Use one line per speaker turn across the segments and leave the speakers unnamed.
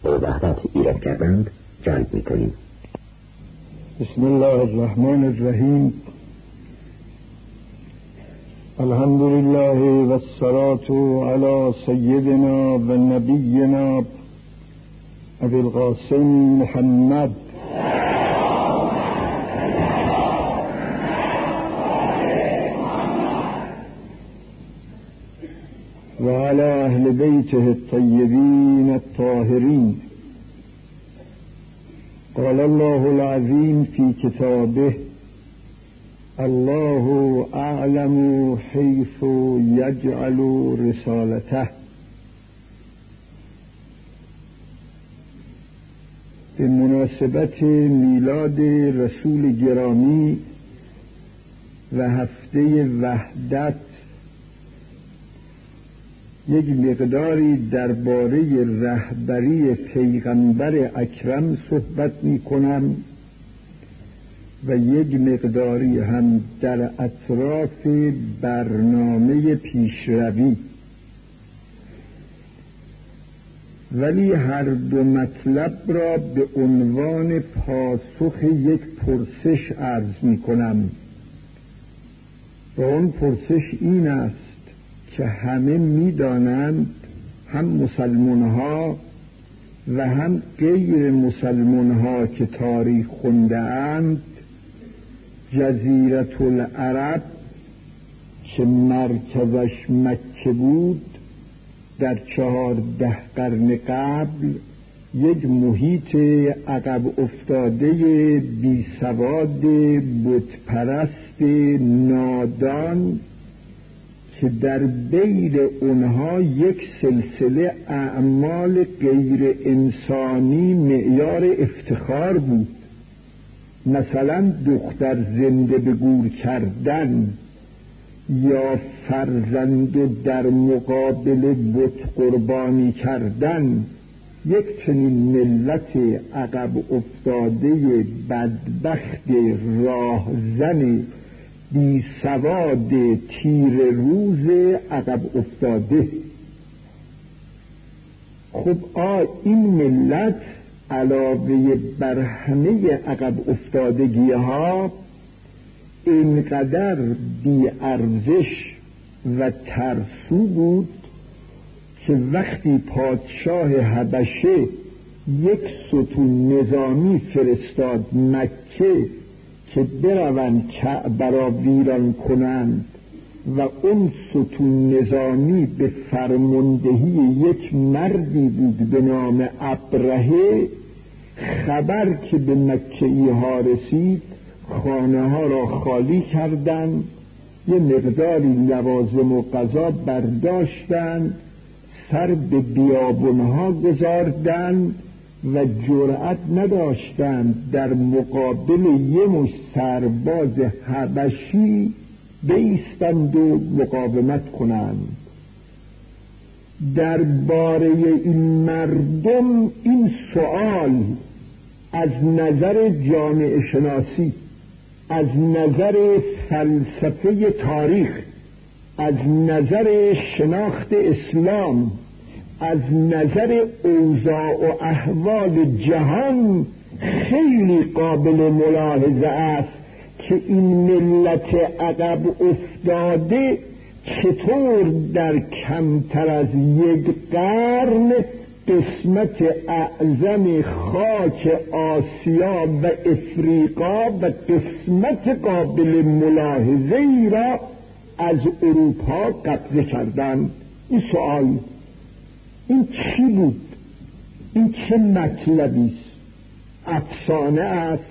و وحدت ایراد کردند جلب می‌کنیم.
بسم الله الرحمن الرحیم. الحمد لله و الصلاة علی سیدنا و نبینا ابی القاسم محمد و علی اهل بیته الطیبین الطاهرین. قال الله العظیم فی کتابه الله اعلم حیث یجعل رسالته. به مناسبت میلاد رسول گرامی و هفته وحدت یک مقداری درباره رهبری پیغمبر اکرم صحبت می کنم و یک مقداری هم در اطراف برنامه پیشروی، ولی هر دو مطلب را به عنوان پاسخ یک پرسش عرض می کنم و اون پرسش این است که همه می دانند، هم مسلمان ها و هم غیر مسلمان ها که تاریخ خونده اند، جزیره العرب که مرکزش مکه بود در 14 قرن قبل یک محیط عقب افتاده بیسواد بتپرست نادان که در بین اونها یک سلسله اعمال غیر انسانی معیار افتخار بود، مثلا دختر زنده به گور کردن یا فرزند در مقابل بت قربانی کردن. یک چنین ملت عقب افتاده بدبخت راهزن بی سواد تیر روز عقب افتاده. خب این ملت علاوه بر همه عقب افتادگی ها اینقدر بی ارزش و ترسو بود که وقتی پادشاه حبشه یک ستون نظامی فرستاد مکه که بروند کعبه را ویران کنند و اون ستون نظامی به فرماندهی یک مردی بود به نام ابرهه، خبر که به مکه‌ای ها رسید خانه ها را خالی کردند، یه مقداری لوازم و غذا برداشتند، سر به بیابانها گذاردند و جرأت نداشتند در مقابل یه مشت سرباز حبشی بایستند و مقاومت کنند. درباره این مردم این سؤال از نظر جامعه شناسی، از نظر فلسفه تاریخ، از نظر شناخت اسلام، از نظر اوضاع و احوال جهان خیلی قابل ملاحظه است که این ملت عقب افتاده چطور در کمتر از یک قرن قسمت اعظم خاک آسیا و افریقا و قسمت قابل ملاحظه ای را از اروپا قبضه کردند. این سوال، این چی بود؟ این چه مطلبی است؟ افسانه است؟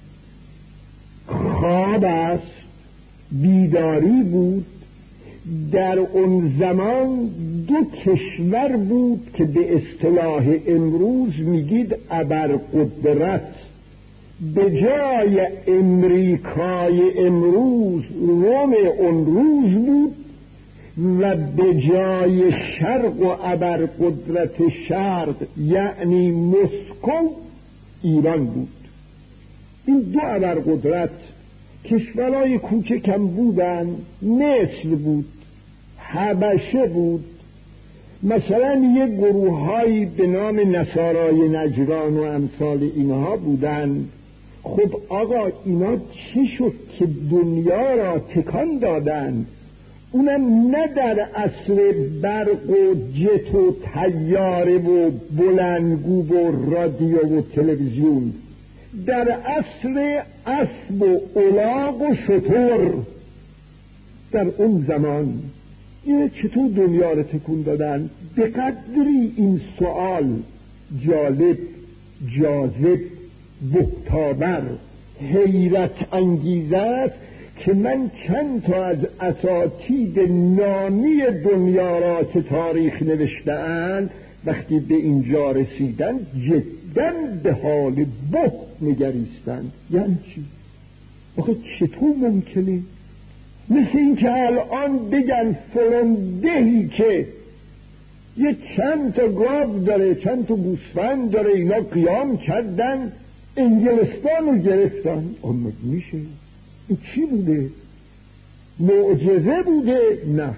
خواب است؟ بیداری بود؟ در اون زمان دو کشور بود که به اصطلاح امروز میگید ابرقدرت. به جای امریکای امروز روم اون روز بود و به جای شرق و ابرقدرت شرق یعنی مسکو ایران بود. این دو ابرقدرت کشورهای کوچکم بودن، مصر بود، حبشه بود مثلا یه گروه‌هایی به نام نصارای نجران و امثال اینها بودند. خب آقا اینا چی شد که دنیا را تکان دادند؟ اونم نه در عصر برق و جت و طیاره و بلندگو و رادیو و تلویزیون، در عصر اسب و الاغ و شتر. در اون زمان اینه چطور دنیا را تکون دادن؟ به قدری این سوال جالب، جاذب، بهتاور، حیرت انگیز است که من چند تا از اساطید نامی دنیا را که تاریخ نوشته‌اند وقتی به اینجا رسیدن جداً به حال بهت نگریستند. یعنی چی؟ آخه چطور ممکنه؟ مثل این که الان بگن فلان دهی که یه چند تا گاو داره، چند تا گوسفند داره، اینا قیام کردن انگلستان رو گرفتن. اما میشه؟ این چی بوده؟ معجزه بوده؟ نه،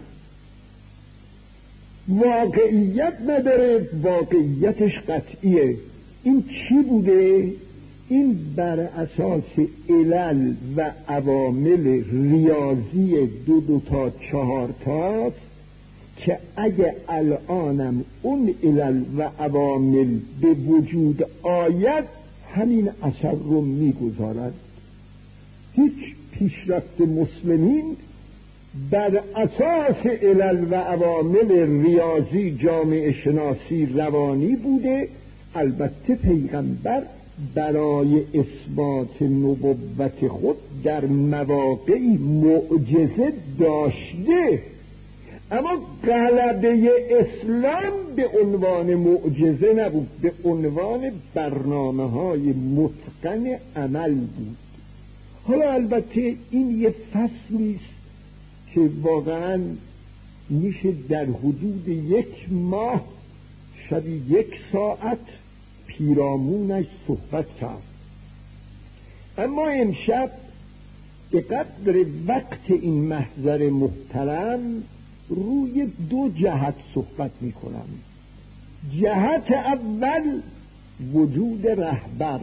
واقعیت نداره، واقعیتش قطعیه. این چی بوده؟ این بر اساس علل و عوامل ریاضی 2 تا 4 تاست که اگه الانم اون علل و عوامل به وجود آید همین اثر رو میگذارد. هیچ پیشرفت مسلمین بر اساس علل و عوامل ریاضی، جامعه شناسی، روانی بوده. البته پیغمبر برای اثبات نبوت خود در مواقعی معجزه داشته، اما غلبه اسلام به عنوان معجزه نبود، به عنوان برنامه‌های متقن عمل بود. حالا البته این یه فصلی است که واقعا میشه در حدود 1 ماه شبی 1 ساعت پیرامونش صحبت کرد، اما امشب به قدر وقت این محضر محترم روی 2 جهت صحبت میکنم. جهت اول وجود رهبر،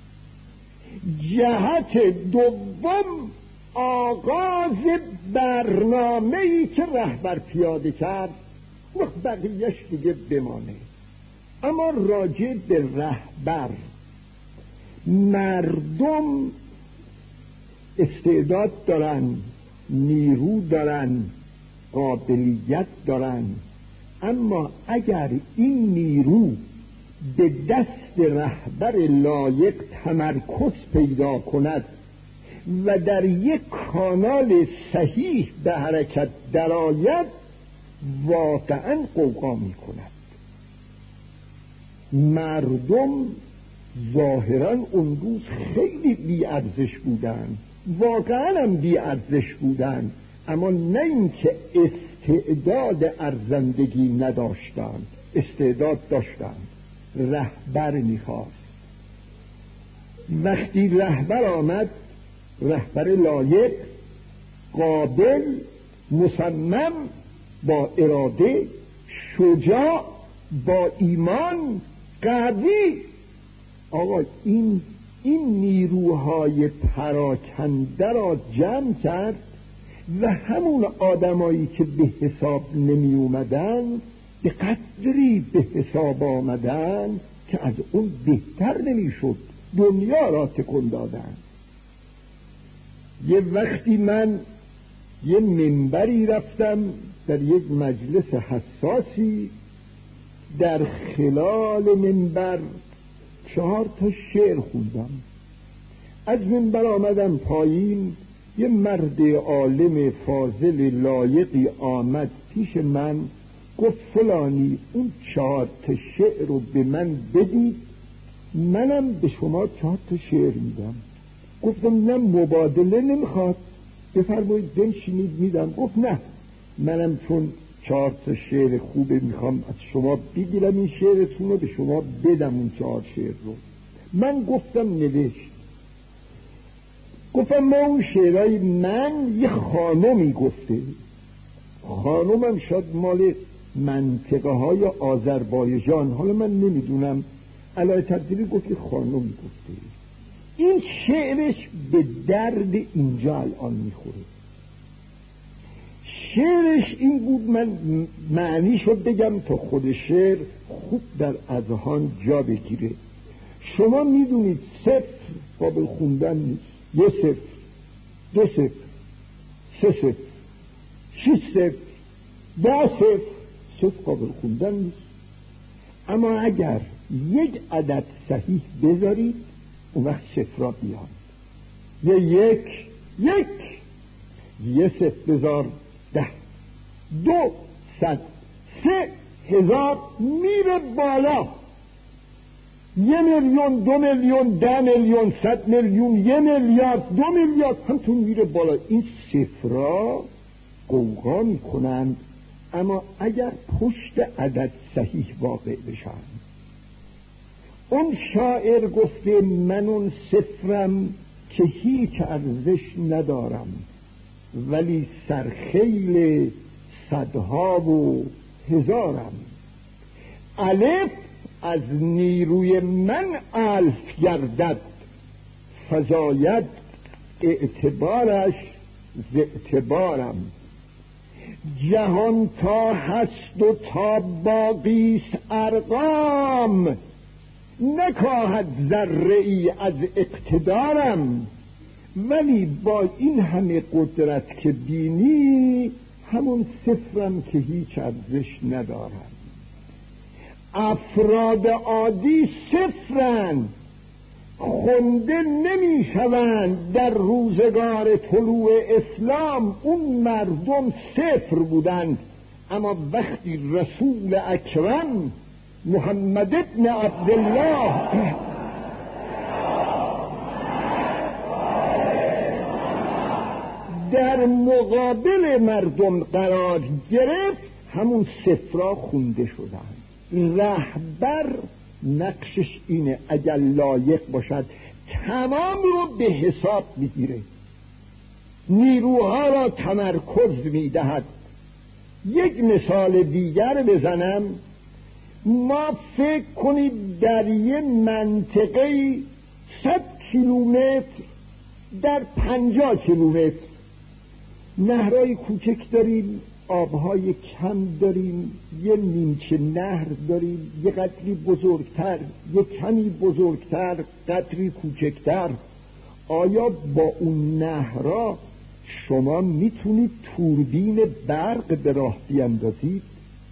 جهت دوم آغاز برنامه‌ای که رهبر پیاده کرد، وقت بقیهش دیگه بمانه. اما راجع به رهبر، مردم استعداد دارن، نیرو دارن، قابلیت دارن، اما اگر این نیرو به دست رهبر لایق تمرکز پیدا کند و در یک کانال صحیح به حرکت درآید، واقعا غوغا می کند. مردم ظاهرا اون روز خیلی بی ارزش بودن، واقعا هم بی ارزش بودن، اما نه اینکه استعداد ارزندگی نداشتن، استعداد داشتن. رهبر میخواست. وقتی رهبر آمد، رهبر لایق، قابل، مصمم، با اراده، شجاع، با ایمان، قوی، آقا این نیروهای پراکنده را جمع کرد و همون آدمایی که به حساب نمی اومدن به قدری به حساب آمدن که از اون بهتر نمی شد، دنیا را تکون دادن. یه وقتی من یه منبری رفتم در یک مجلس حساسی، در خلال منبر 4 تا شعر خوندم. از منبر آمدم پایین، یه مرد عالم فاضل لایقی آمد پیش من، گفت فلانی اون 4 تا شعر رو به من بدید، منم به شما 4 تا شعر میدم. گفتم نه، مبادله نمیخواد، بفرمایید بنشینید میدم. گفت نه، منم چون 4 تا شعر خوبه میخوام از شما بگیرم این شعرتون رو به شما بدم اون 4 شعر رو. من گفتم نوشت. گفتم ما اون شعرهای من یه خانمی گفته، خانمم شاید مال منطقه های آذربایجان، حالا من نمیدونم، علای تبدیلی گفت که خانمی گفته، این شعرش به درد اینجا الان میخوره. شعرش این بود، من معنیشو بگم تا خود شعر خوب در اذهان جا بگیره. شما میدونید صفر قابل خوندن نیست. 1 صفر، 2 صفر، 3 صفر، 6 صفر، 10 صفر، صفر قابل خوندن نیست. اما اگر یک عدد صحیح بذارید اون وقت صفرها بیان. یک صفر بذار 10، 200، 3000 میره بالا. 1,000,000، 2,000,000، 10,000,000، 100,000,000، 1,000,000,000، 2,000,000,000 همتون میره بالا. این صفرها قوقا میکنند. اما اگر پشت عدد صحیح واقع بشن، اون شاعر گفته من اون صفرم که هیچ ارزش ندارم، ولی سرخیل صدها و هزارم. الف از نیروی من الف گردد، فزاید اعتبارش ز اعتبارم. جهان تا هست و تا باقیست ارقام، نکاهد ذره ای از اقتدارم. ولی با این همه قدرت که بینی، همون صفرم که هیچ ارزش ندارم. افراد عادی صفرن، خونده نمی شوند. در روزگار طلوع اسلام اون مردم صفر بودند، اما وقتی رسول اکرم محمد ابن عبدالله در مقابل مردم قرار گرفت، همون صفرها خونده شدند. رهبر نقشش اینه اگر لایق باشد تمام رو به حساب میگیره، نیروها را تمرکز میدهد. یک مثال دیگر بزنم. ما فکر کنید در یه منطقه 100 کیلومتر در 50 کیلومتر نهرهای کوچک داریم، آبهای کم داریم، یه نیمچه نهر داریم، یه قطری بزرگتر، یه کمی بزرگتر، قطری کوچکتر. آیا با اون نهرها شما میتونید توربین برق به راه بیاندازید؟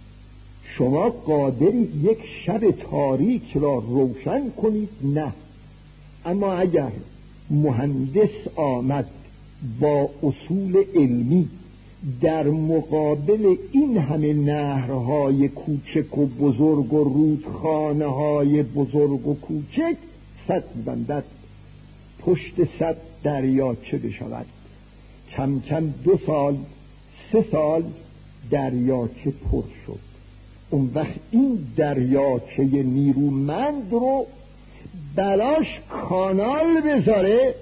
شما قادرید یک شب تاریک را روشن کنید؟ نه. اما اگر مهندس آمد با اصول علمی در مقابل این همه نهرهای کوچک و بزرگ و رودخانه‌های بزرگ و کوچک سد بندد، پشت سد دریاچه بشود، کم کم 2 سال 3 سال دریاچه پر شد. اون وقت این دریاچه نیرومند رو بلاش کانال بذاره،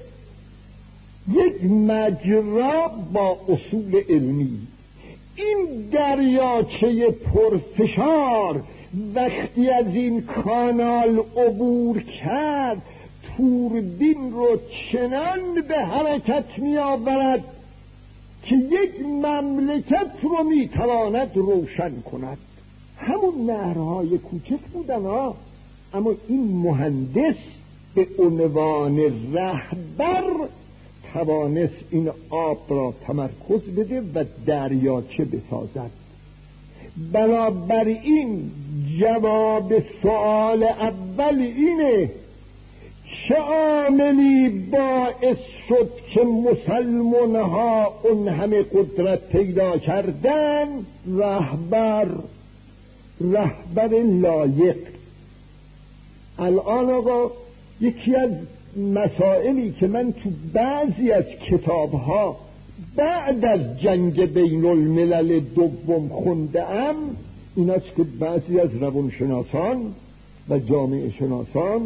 یک مجرا با اصول علمی. این دریاچه پرفشار وقتی از این کانال عبور کرد، توربین رو چنان به حرکت می آورد که یک مملکت رو می تواند روشن کند. همون نهرهای کوچک بودن ها، اما این مهندس به عنوان رهبر توانست این آب را تمرکز بده و دریاچه بسازد. بنابراین جواب سؤال اول اینه: چه عاملی باعث شد که مسلمان ها اون همه قدرت پیدا کردن؟ رهبر لایق. الان آقا یکی از مسائلی که من تو بعضی از کتابها بعد از جنگ بین الملل دوم خوندم ایناست که بعضی از روانشناسان و جامعه شناسان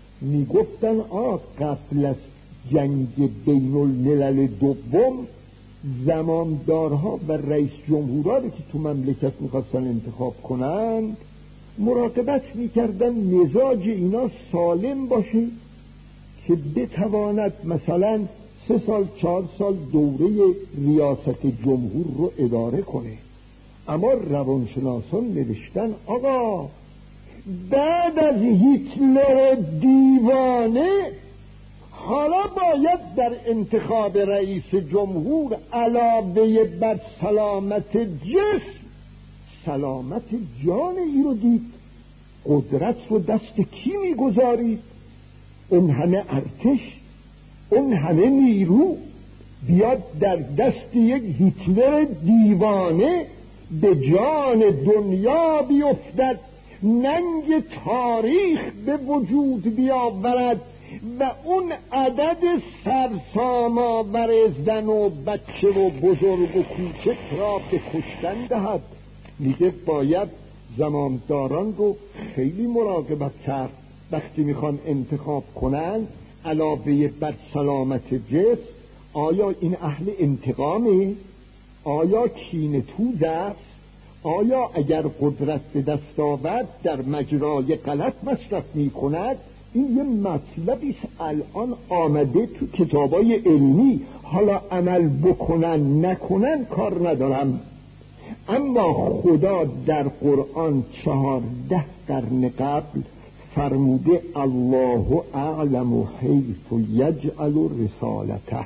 میگفتن قبل از جنگ بین الملل دوم زمامدارها و رئیس جمهورها که تو مملکت میخواستن انتخاب کنن مراقبت میکردن مزاج اینا سالم باشه که بتواند مثلا 3 سال 4 سال دوره ریاست جمهور رو اداره کنه. اما روانشناسان نوشتن آقا بعد از هیتلر دیوانه حالا باید در انتخاب رئیس جمهور علاوه بر سلامت جسم سلامت جان ای رو دید. قدرت رو دست کی میگذارید؟ اون همه ارتش، اون همه نیرو بیاد در دست یک هیتلر دیوانه به جان دنیا بیفتد، ننگ تاریخ به وجود بیاورد و اون عدد سرسام‌آور زن و بچه و بزرگ و کوچک را به کشتن دهد. میگه باید زمامداران رو خیلی مراقبت کرد وقتی میخوان انتخاب کنن علاوه بر سلامت جسم. آیا این اهل انتقامه؟ آیا کینه توز است؟ آیا اگر قدرت به دست آورد در مجرای غلط مصرف میکند؟ این یه مطلبی است الان آمده تو کتابای علمی، حالا عمل بکنن نکنن کار ندارم. اما خدا در قرآن 14 قرن قبل فرموده الله اعلم حیث یجعل رسالته.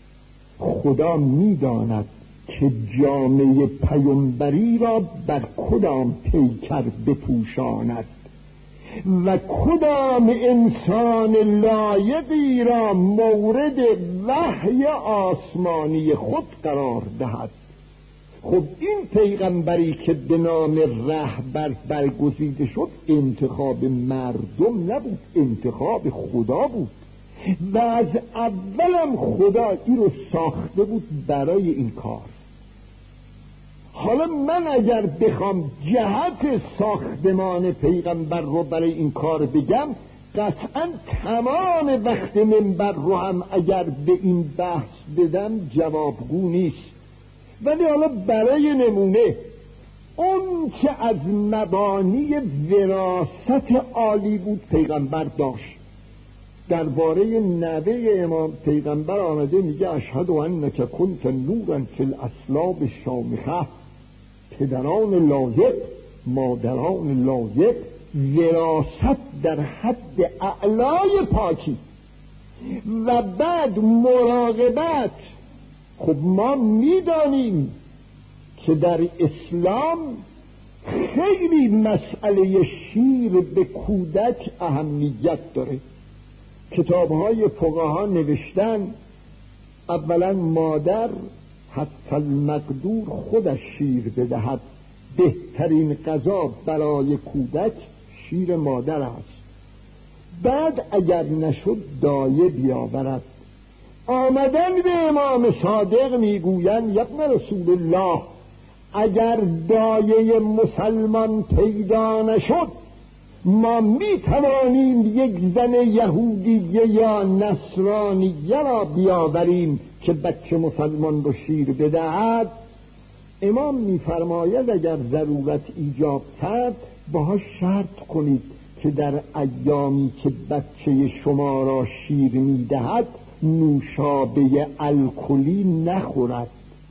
خدا میداند که جامعه پیامبری را بر کدام پیکر بپوشاند و کدام انسان لایقی را مورد وحی آسمانی خود قرار دهد. خب این پیغمبری که به نام رهبر برگزیده شد انتخاب مردم نبود، انتخاب خدا بود و از اولم خدا این رو ساخته بود برای این کار. حالا من اگر بخوام جهت ساختمان پیغمبر رو برای این کار بگم قطعا تمام وقت منبر رو هم اگر به این بحث بدم جوابگو نیست. ولی حالا برای نمونه اون که از مبانی وراثت عالی بود پیغمبر داشت. درباره نوه امام پیغمبر آمده میگه اشهد انک کنت نورا فی الاصلاب الشامخه. پدران لایق، مادران لایق، وراثت در حد اعلای پاکی و بعد مراقبت. خب ما میدانیم که در اسلام خیلی مسئله شیر به کودک اهمیت داره. کتاب‌های فقها نوشتن اولا مادر حتی المقدور خودش شیر بدهد، بهترین غذا برای کودک شیر مادر است. بعد اگر نشد دایه بیاورد. آمدن به امام صادق میگویند یا ابن رسول الله اگر دایه مسلمان پیدا نشد ما میتوانیم یک زن یهودیه یا نصرانیه را بیاوریم که بچه مسلمان رو شیر بدهد. امام میفرماید اگر ضرورت ایجاب کرد باهاش شرط کنید که در ایامی که بچه شما را شیر میدهد نوشابه الکلی نخورد،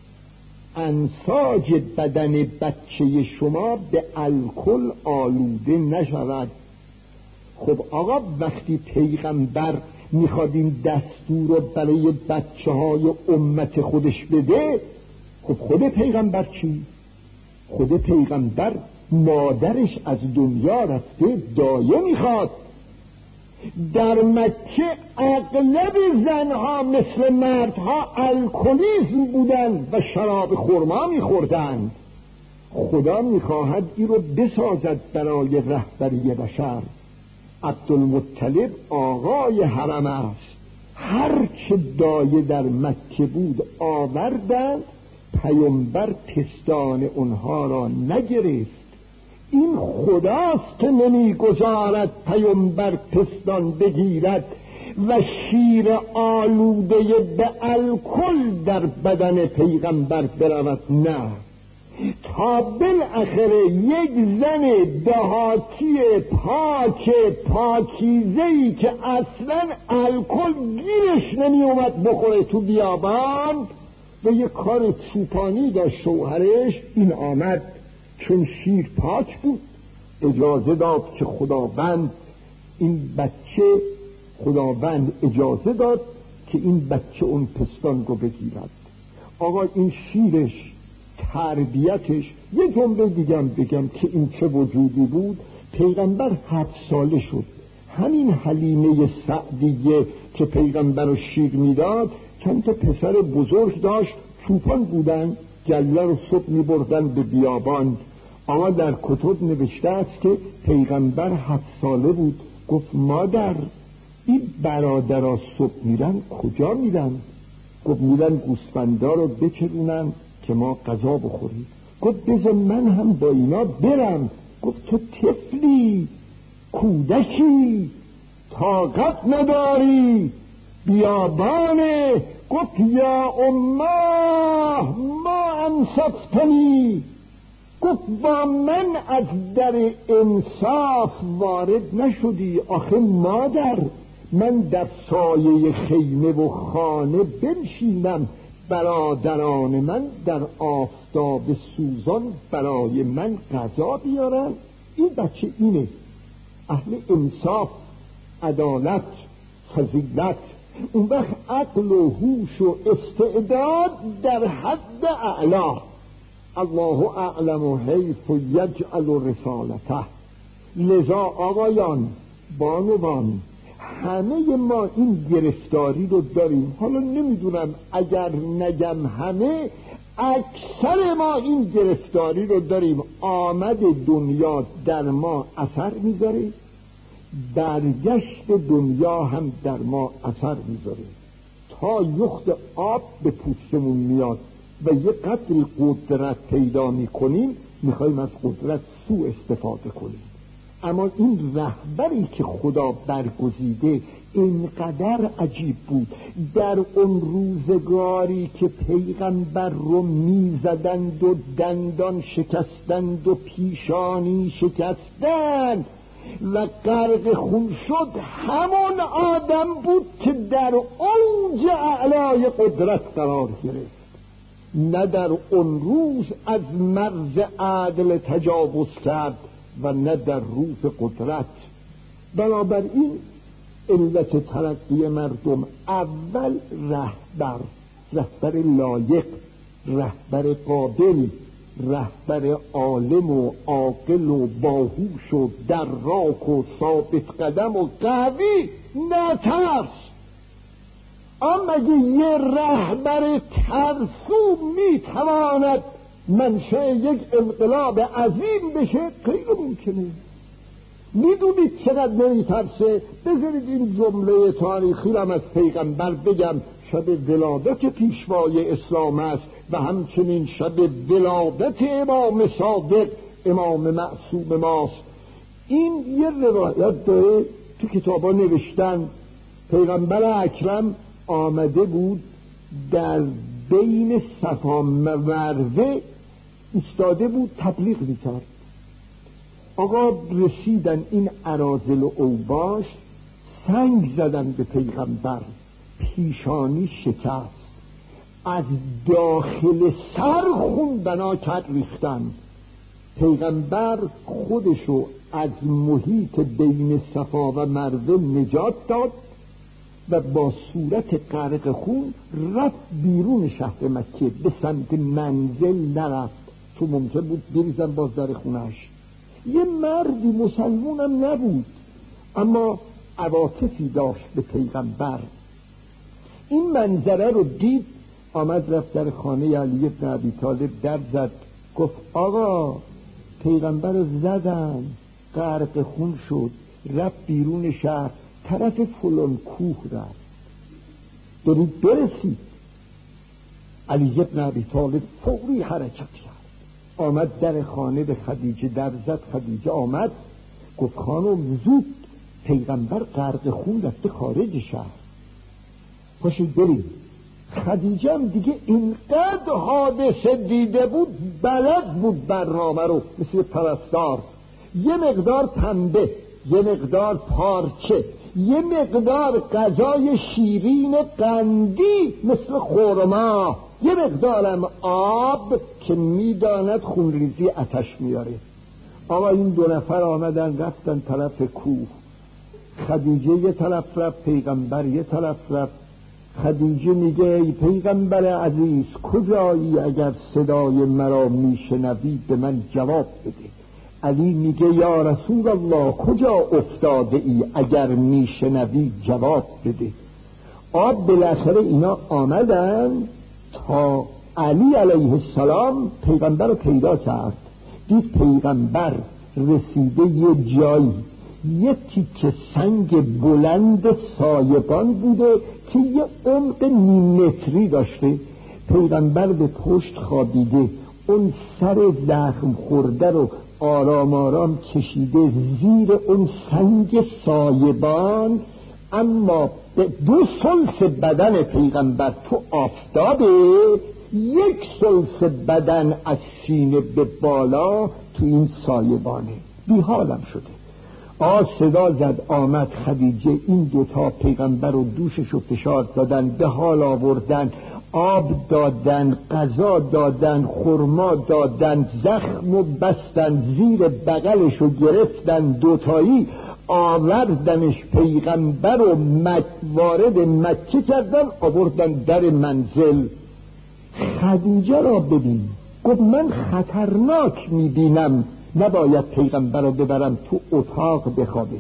انساج بدن بچه شما به الکل آلوده نشود. خب آقا وقتی پیغمبر میخواد این دستور رو برای بچه های امت خودش بده، خب خود پیغمبر چی؟ خود پیغمبر مادرش از دنیا رفته، دایه میخواد. در مکه اغلب زنها مثل مردها الکلیسم بودن و شراب خرما میخوردند. خدا میخواهد این رو بسازد برای رهبری بشر. عبدالمطلب آقای حرم است، هر چه دایه در مکه بود آوردند، پیامبر پستان اونها را نگرفت. این خداست که نمیگذارد پیامبر پستان بگیرد و شیر آلوده به الکل در بدن پیغمبر برود، نه، تا بالاخره یک زن دهاتی پاکیزه‌ای که اصلا الکل گیرش نمی اومد بخوره تو بیابان و یک کار چوپانی داشت شوهرش، این آمد چون شیر پاک بود اجازه داد که خداوند اجازه داد که این بچه اون پستان رو بگیرد. آقا این شیرش، تربیتش، یه جمله دیگم بگم که این چه وجودی بود. پیغمبر 7 ساله شد، همین حلیمه سعدیه که پیغمبر رو شیر میداد چند تا پسر بزرگ داشت، چوپان بودن، گله رو صبح می بردن به بیابان. اما در کتب نوشته است که پیغمبر 7 ساله بود. گفت مادر این برادرها صبح میرن کجا میرن؟ گفت میرن گوسفندا رو بچرونن که ما غذا بخوریم. گفت بذار من هم با اینا برم. گفت تو طفلی، کودکی، طاقت نداری، بیابانه. گفت یا امه ما انصفتنی. گفت با من از در انصاف وارد نشدی. آخه مادر من در سایه خیمه و خانه بنشینم، برادران من در آفتاب سوزان برای من غذا بیارن؟ این بچه اینه، اهل انصاف، عدالت، فضیلت. اون وقت عقل و هوش و استعداد در حد اعلا. الله اعلم حیث یجعل رسالته. لذا آقایان، بانوان، همه ما این گرفتاری رو داریم. حالا نمیدونم، اگر نگم همه، اکثر ما این گرفتاری رو داریم. آمد دنیا در ما اثر میذاره، برگشت دنیا هم در ما اثر میذاره. تا یخت آب به پوستمون میاد و یه قدری قدرت پیدا میکنیم، میخوایم از قدرت سوء استفاده کنیم. اما این رهبری که خدا برگزیده اینقدر عجیب بود. در اون روزگاری که پیغمبر رو میزدند و دندان شکستند و پیشانی شکستند و غرق خون شد، همون آدم بود که در اوج اعلای قدرت قرار گرفت. نه در اون روز از مرز عدل تجاوز کرد و نه در روز قدرت. بنابراین علت ترقی مردم، اول رهبر لایق، رهبر قابل، رهبر عالم و عاقل و باهوش و دراک و ثابت قدم و قوی، نه ترس. اما اگه یه رهبر ترسو میتواند منشأ یک انقلاب عظیم بشه، غیر ممکنه. میدونید چقدر نمیترسه؟ بذارید این جمله تاریخی را از پیغمبر بگم. شب ولادت پیشوای اسلام است و همچنین شب ولادت امام صادق، امام معصوم ماست. این یه روایت داره تو کتابا نوشتن. پیغمبر اکرم آمده بود در بین صفا و مروه ایستاده بود، تبلیغ میکرد. آقا رسیدن این اراذل و اوباش، سنگ زدن به پیغمبر، پیشانی شکست، از داخل سر خون بنا کرد ریختن. پیغمبر خودشو از محیط بین صفا و مروه نجات داد و با صورت غرق خون رفت بیرون شهر مکه، به سمت منزل نرفت، تو ممکن بود بریزن باز در خونش. یه مردی مسلمونم نبود اما عواطفی داشت به پیغمبر. این منظره رو دید، آمد رفت در خانه علی بن ابی طالب در زد، گفت آقا پیغمبر رو زدن، غرق خون شد، رفت بیرون شهر، طرف فلان کوه رفت، دارید برسید. علی بن ابی طالب فوری حرکت کرد، آمد در خانه به خدیجه در زد. خدیجه آمد، گفت خانم زود پیغمبر غرق خون رفته خارج شهر، پاشید بریم. خدیجه هم دیگه اینقدر حادثه دیده بود، بلد بود برنامه رو، مثل پرستار. یه مقدار پنبه، یه مقدار پارچه، یه مقدار غذای شیرین قندی مثل خرما، یه مقدارم آب که میداند خونریزی آتش میاره. آقا این دو نفر آمدن رفتن طرف کوه. خدیجه یه طرف رفت، پیغمبر یه طرف رفت. خدیجه میگه ای پیغمبر عزیز کجایی؟ اگر صدای مرا میشنوی به من جواب بده. علی میگه یا رسول الله کجا افتاده ای؟ اگر میشنوی جواب بده. بالاخره اینا آمدن تا علی علیه السلام پیغمبر رو پیدا کرد. دید پیغمبر رسیده یه جایی، یه تیکه سنگ بلند سایبان بوده که یه عمق نیم متری داشته. پیغمبر به پشت خوابیده، اون سر زخم خورده رو آرام آرام کشیده زیر اون سنگ سایبان، اما به 2 ثلث بدن پیغمبر تو آفتابه، 1 ثلث بدن از سینه به بالا تو این سایبانه. بیحالم شده. صدا زد آمد خدیجه. این دوتا پیغمبر و دوشش رو فشار دادن، به حال آوردن، آب دادن، غذا دادن، خرما دادن، زخم و بستن، زیر بغلش رو گرفتن، دوتایی آوردنش پیغمبر رو وارد مکه کردن، آوردن در منزل. خدیجه را ببین، گفت من خطرناک میبینم، نباید پیغمبر رو ببرم تو اتاق بخوابه.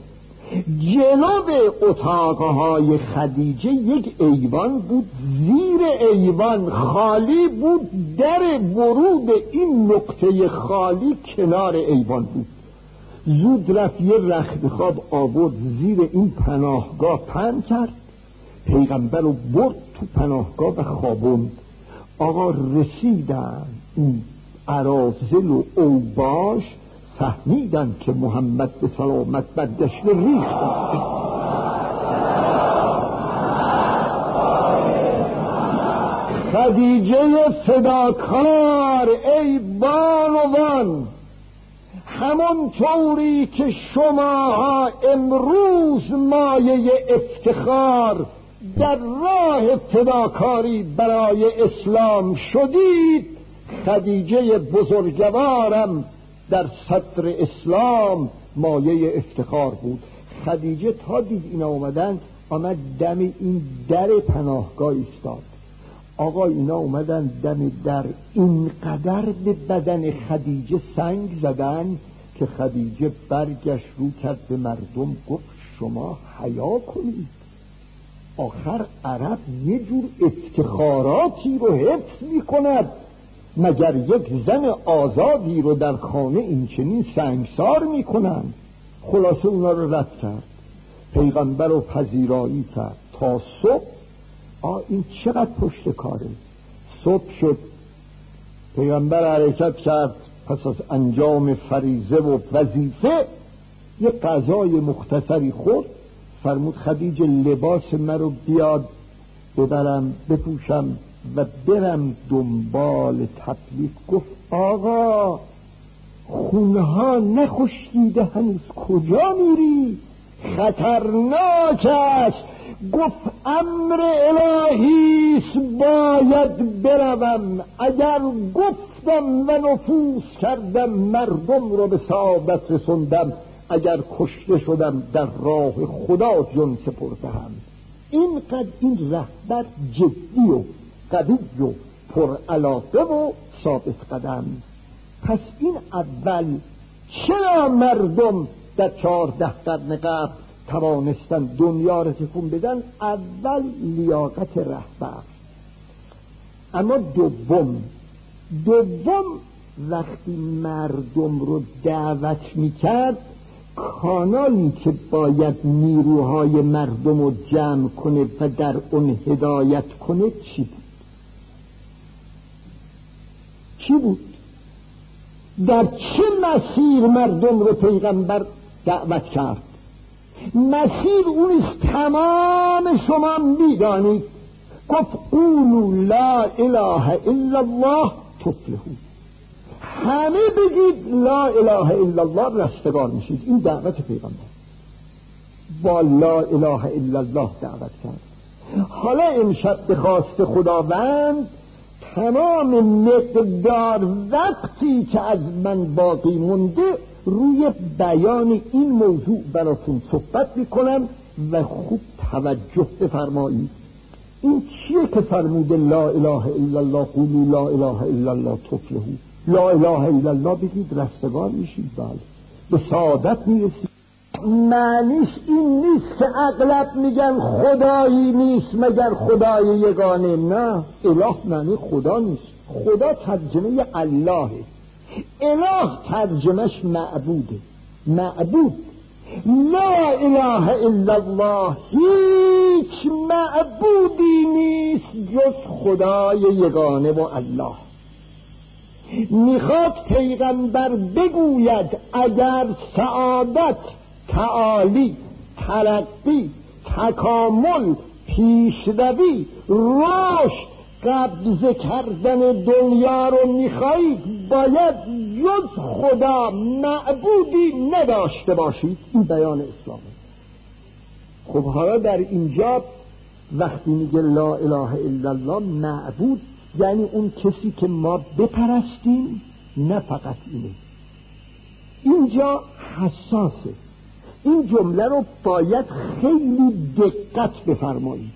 جلو اتاقهای خدیجه یک ایوان بود، زیر ایوان خالی بود، در ورود این نقطه خالی کنار ایوان بود. زود رفت یه رخت خواب آورد زیر این پناهگاه پهن کرد، پیغمبر رو برد تو پناهگاه و خوابوند. آقا رسیدن این اراذل و اوباش، فهمیدن که محمد به سلامت برگشت ریختن. خدیجه فداکار ای بانوان، همون طوری که شما امروز مایه افتخار در راه فداکاری برای اسلام شدید، خدیجه بزرگوارم در صدر اسلام مایه افتخار بود. خدیجه تا دید اینا اومدن، آمد دم این در پناهگاه ایستاد. آقا اینا اومدن دم در، اینقدر به بدن خدیجه سنگ زدن که خدیجه برگشت رو کرد به مردم، گفت شما حیا کنید، آخر عرب یه جور افتخاراتی رو حفظ می کند، مگر یک زن آزادی رو در خانه این چنین سنگسار می کنند. خلاصه اونا رو رد کرد، پیغمبر رو پذیرایی کرد تا صبح. این چقدر پشت کاره. صبح شد، پیغمبر حرکت کرد، پس از انجام فریضه و وظیفه یه غذای مختصری خورد، فرمود خدیجه لباس من رو بیاد ببرم بپوشم و برم دنبال تبلیغ. گفت آقا خونها نخشکیده هنوز، کجا میری؟ خطرناک است. گفت امر الهیست، باید بروم. اگر گفتم و نفوذ کردم مردم رو به سعادت رسوندم، اگر کشته شدم در راه خدا جان سپردم. اینقدر این رهبر جدی و قوی و پر علاقه و ثابت قدم. پس این اول چرا مردم در 14 قرن قبل توانستن دنیا رو تکون بدن؟ اول لیاقت رهبر. اما دوم وقتی مردم رو دعوت میکرد، کانالی که باید نیروهای مردم رو جمع کنه و در اون هدایت کنه چی بود؟ در چه مسیر مردم رو پیغمبر دعوت کرد؟ مسیر اونیست تمام شما میدانید. گفت قولوا لا اله الا الله تفلحون، همه بگید لا اله الا الله رستگار میشید. این دعوت پیغمبر با لا اله الا الله دعوت کرد. حالا امشب به خواست خداوند تمام مقدار وقتی که از من باقی مونده روی بیان این موضوع براتون صحبت میکنم و خوب توجه بفرمایید. این چیه که فرموده لا اله الا الله قولوا لا اله الا الله تفلحون؟ لا اله الا الله بگید رستگار میشید، بله به سعادت میرسید. معنیش این نیست که اغلب میگن خدایی نیست مگر خدای یگانه. نه، اله معنی خدا نیست. خدا ترجمه اللهه، اله ترجمهش معبوده. معبود لا اله الا الله، هیچ معبودی نیست جز خدای یگانه و الله. میخواد پیغمبر بگوید اگر سعادت، تعالی، ترقی، تکامل، پیشروی، رشد، قبضه کردن دنیا رو میخواهید باید جز خدا معبودی نداشته باشید. این بیان اسلامه. خب حالا در اینجا وقتی میگه لا اله الا الله معبود یعنی اون کسی که ما بپرستیم، نه فقط اینه. اینجا حساسه، این جمله رو باید خیلی دقت بفرمایید.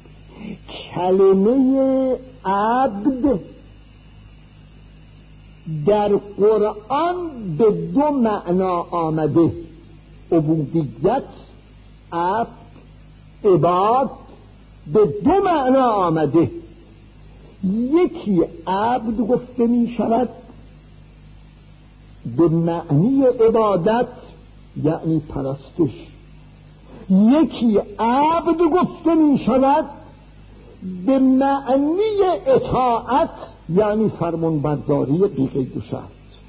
کلمه عبد در قرآن به دو معنا آمده: عبودیت، عبد، عباد، به دو معنا آمده. یکی عبد گفته می شود به معنی عبادت یعنی پرستش، یکی عبد گفته می شود به معنی اطاعت یعنی فرمانبرداری بی قید و شرط.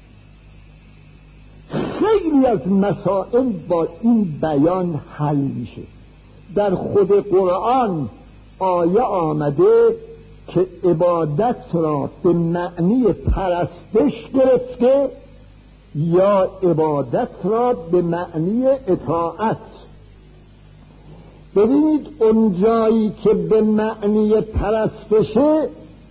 خیلی از مسائل با این بیان حل میشه. در خود قرآن آیه آمده که عبادت را به معنی پرستش گرفته یا عبادت را به معنی اطاعت. ببینید اونجایی که به معنی پرستشه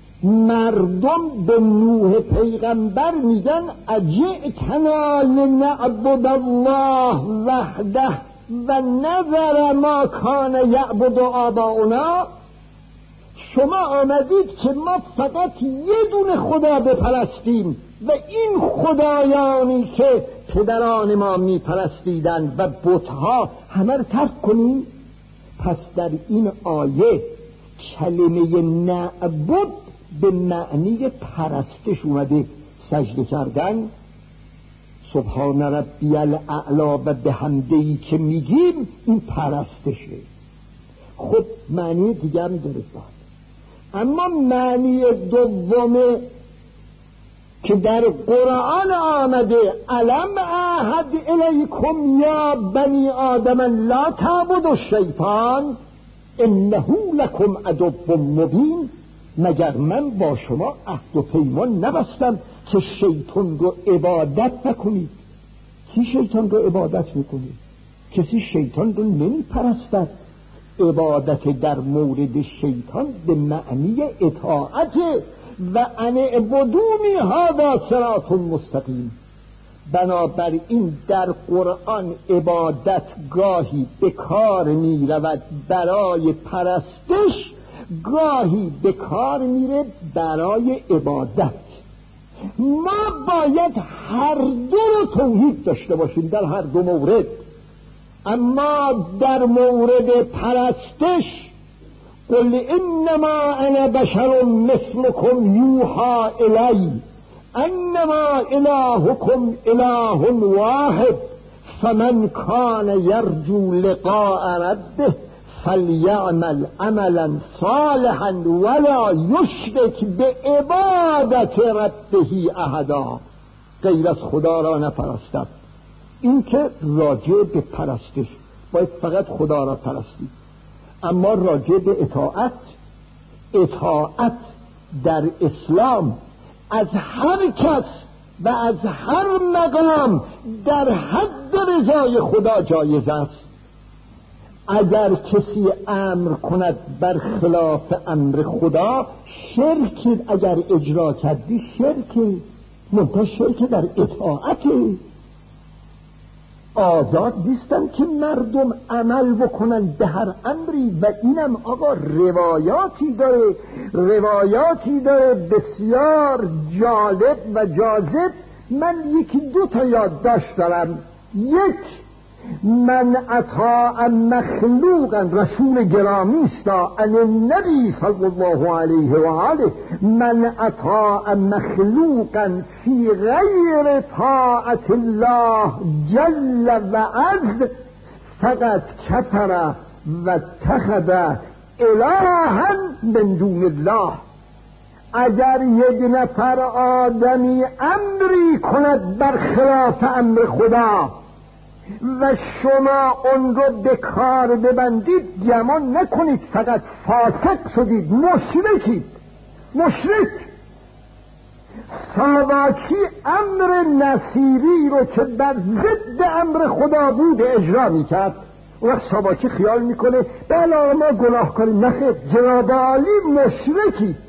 مردم به نوح پیغمبر میگن اجئتنا لنعبد الله وحده و نذر ما کان یعبد آباؤنا. شما آمدید که ما فقط یه دونه خدا بپرستیم و این خدایانی که پدران ما میپرستیدند و بتها همه رو ترک کنیم. پس در این آیه کلمه نعبد به معنی پرستش اومده. سجده کردن، سبحان ربی الاعلی و بحمدهی که میگیم این پرستشه. خب معنی دیگر هم داره. اما معنی دومه که در قرآن آمده الم اعهد الیکم یا بنی آدم لا تعبدوا الشیطان انه لکم عدو مبین، مگر من با شما عهد و پیمان نبستم که شیطان رو عبادت نکنید. کی شیطان رو عبادت میکنید؟ کسی شیطان رو نمی پرستد. عبادت در مورد شیطان به معنی اطاعت و ان اعبدونی هذا صراط مستقیم. بنابراین در قرآن عبادت گاهی به کار می رود برای پرستش، گاهی به کار میره برای عبادت. ما باید هر دو رو توحید داشته باشیم در هر دو مورد. اما در مورد پرستش قل انما انا بشر مثلكم یوحى الی انما الهكم اله واحد فمن كان يرجو لقاء ربه فلیعمل عملا صالحا ولا یشرک بعبادت ربه احدا. غیر از خدا را نپرستد. این که راجع به پرستش. باید فقط خدا را پرستید. اما راجع به اطاعت در اسلام از هر کس و از هر مقام در حد رضای خدا جایز است. اگر کسی امر کند بر خلاف امر خدا، شرک اگر اجرا کردی شرک، منتها شرک در اطاعت. آزاد نیستن که مردم عمل بکنن به هر امری. و اینم آقا روایاتی داره بسیار جالب و جاذب. من یکی دو تا یادداشت دارم. یک، من اطاع مخلوقا، رسول گرامی است ان النبی صلی الله علیه و آله، من اطاع مخلوقا فی غیر طاعت الله جل و عز فقط کفر و اتخذ الها من دون الله. اگر یک نفر آدمی امری کند بر خلاف امر خدا و شما اون رو به کار ببندید، گمان نکنید فقط فاسق شدید، مشرک. ساواکی امر نصیری رو که بر ضد امر خدا بود اجرا میکرد، اون وقت ساواکی خیال میکنه بله ما گناه کنیم. نخیر، جناب عالی مشرکید.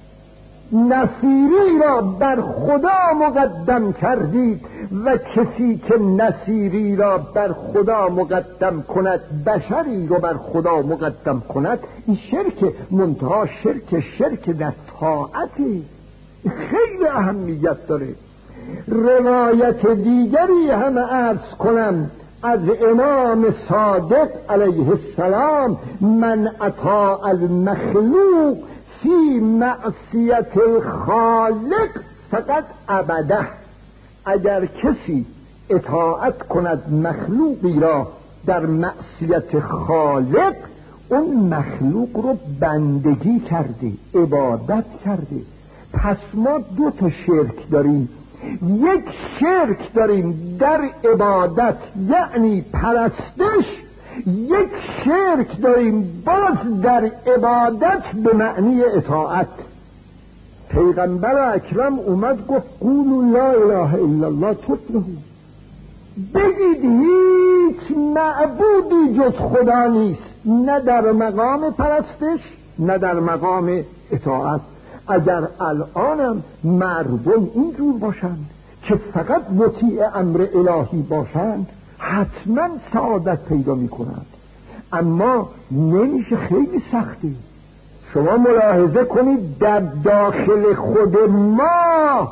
نصیری را بر خدا مقدم کردید و کسی که نصیری را بر خدا مقدم کند، بشری رو بر خدا مقدم کند، این شرک. منتها شرک در طاعتی خیلی اهمیت داره. روایت دیگری هم عرض کنم از امام صادق علیه السلام، من اطاع المخلوق فی معصیت الخالق فقط ابده. اگر کسی اطاعت کند مخلوقی را در معصیت خالق، اون مخلوق رو بندگی کرده، عبادت کرده. پس ما دو تا شرک داریم. یک شرک داریم در عبادت یعنی پرستش، یک شرک داریم باز در عبادت به معنی اطاعت. پیغمبر اکرم اومد گفت قولوا لا اله الا الله تفلحوا، بگید هیچ معبودی جز خدا نیست، نه در مقام پرستش نه در مقام اطاعت. اگر الانم مردم اینجور باشند که فقط مطیع امر الهی باشند، حتما سعادت پیدا میکنند. اما نمیشه، خیلی سختی. شما ملاحظه کنید در داخل خود ما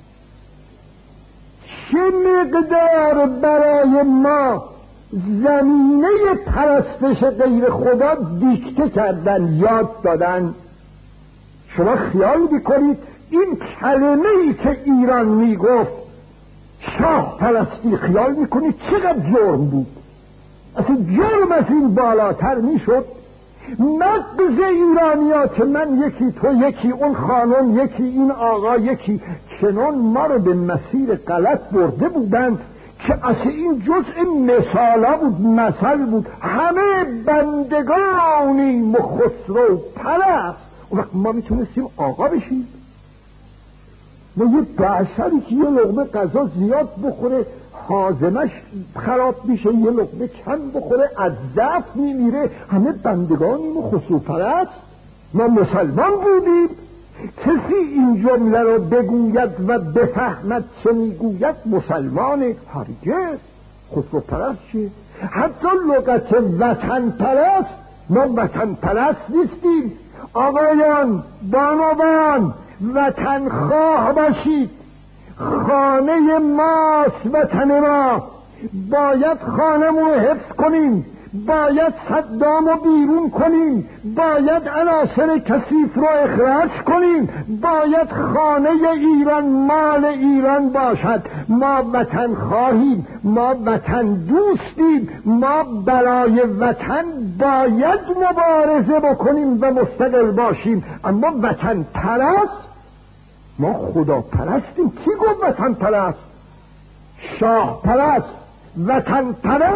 چه مقدار برای ما زمینه پرستش غیر خدا دیکته کردن، یاد دادن. شما خیال میکنید این کلمه‌ای که ایران میگفت شاه پرستی، خیال میکنید چقدر جرم بود؟ اصلا جرم از این بالاتر میشد. مغز ایرانیات، من یکی تو یکی، اون خانم یکی، این آقا یکی، چنان ما رو به مسیر غلط برده بودند که اصلا این جزء مثالا بود، مثل بود. همه بندگانی خسرو پرست. اون وقت ما میتونستیم آقا بشیم. ما یه بشری که یه لقمه غذا زیاد بخوره هاضمش خراب میشه، یه لقمه کم بخوره از ضعف میمیره. همه بندگانیم و خسرو پرست. ما مسلمان بودیم. کسی این جمله رو بگوید و بفهمد چه میگوید مسلمانه؟ هرگز. خسرو پرست چیه؟ حتی لغت وطن پرست، ما وطن پرست نیستیم. آقایان، بانوان، وطن خواه باشید. خانه ماست وطن ما، باید خانمون رو حفظ کنیم، باید صدام رو بیرون کنیم، باید عناصر کثیف رو اخراج کنیم، باید خانه ایران مال ایران باشد. ما وطن خواهیم، ما وطن دوستیم، ما برای وطن باید مبارزه بکنیم و مستقل باشیم. اما وطن پرست، ما خدا پرستیم. کی گفت وطن پرست؟ شاه پرست. وطن پرست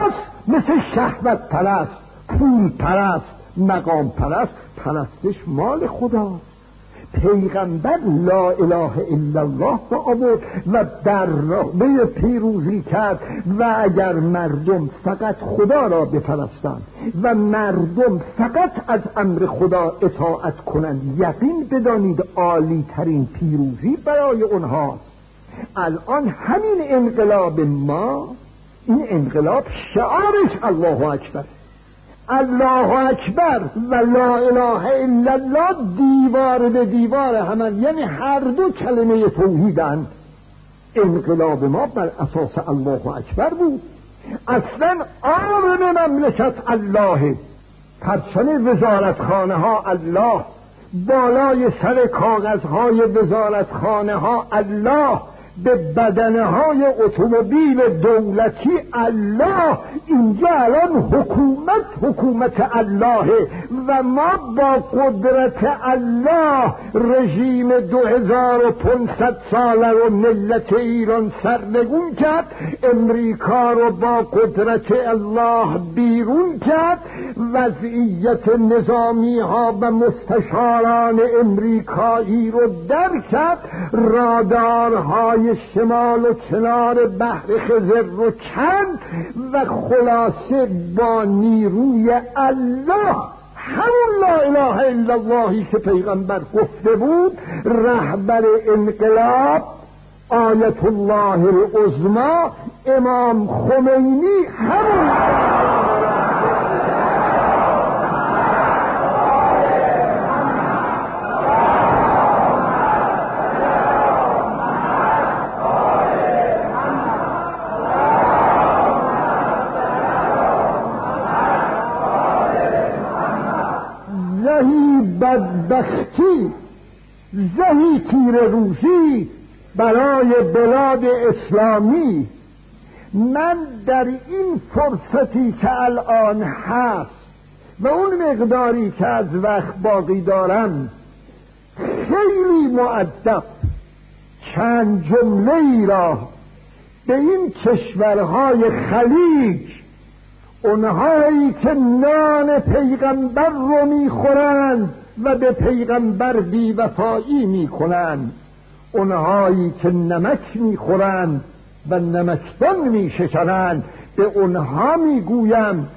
مثل شهوت پرست، پول پرست، مقام پرست. پرستش مال خداست. پیغمبر لا اله الا الله را آورد و در راه پیروزی کرد. و اگر مردم فقط خدا را بپرستند و مردم فقط از امر خدا اطاعت کنند، یقین بدانید عالی ترین پیروزی برای اونهاست. الان همین انقلاب ما، این انقلاب شعارش الله اکبر، الله اکبر و لا اله الا الله دیوار به دیوار همان، یعنی هر دو کلمه توحیدند. انقلاب ما بر اساس الله اکبر بود. اصلا آرم مملکت الله، پرچم وزارتخانه ها الله، بالای سر کاغذهای وزارتخانه ها الله، به بدنه های اتومبیل دولتی الله. اینجا الان حکومت الله و ما با قدرت الله رژیم 2500 ساله رو ملت ایران سرنگون کرد. امریکا رو با قدرت الله بیرون کرد. وضعیت نظامی ها و مستشاران امریکایی رو در کرد. رادارهای شمال و کنار بحر خزر رو کند و خلاصه با نیروی الله، همون لا اله الا اللهی که پیغمبر گفته بود، رهبر انقلاب آیت الله العظمی امام خمینی همون بدبختی، زهی تیر روزی برای بلاد اسلامی. من در این فرصتی که الان هست و اون مقداری که از وقت باقی دارم خیلی مؤدب چند جمله‌ای را به این کشورهای خلیج، اونهایی که نان پیغمبر رو میخورند و به پیغمبر بیوفایی میکنند، اونهایی که نمک میخورند و نمکدان میشکنند، به اونها میگویم